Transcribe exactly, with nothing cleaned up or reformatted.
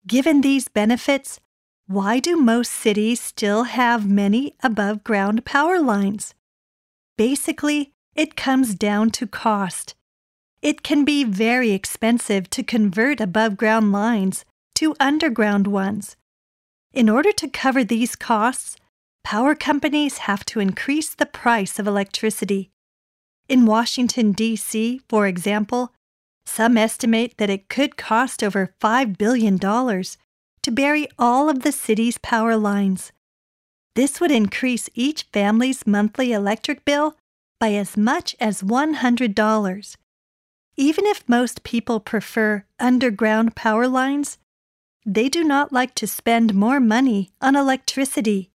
Given these benefits, why do most cities still have many above-ground power lines? Basically, it comes down to cost. It can be very expensive to convert above-ground lines to underground ones. In order to cover these costs, power companies have to increase the price of electricity. In Washington, D C, for example, some estimate that it could cost over five billion dollars to bury all of the city's power lines. This would increase each family's monthly electric bill by as much as one hundred dollars. Even if most people prefer underground power lines, they do not like to spend more money on electricity.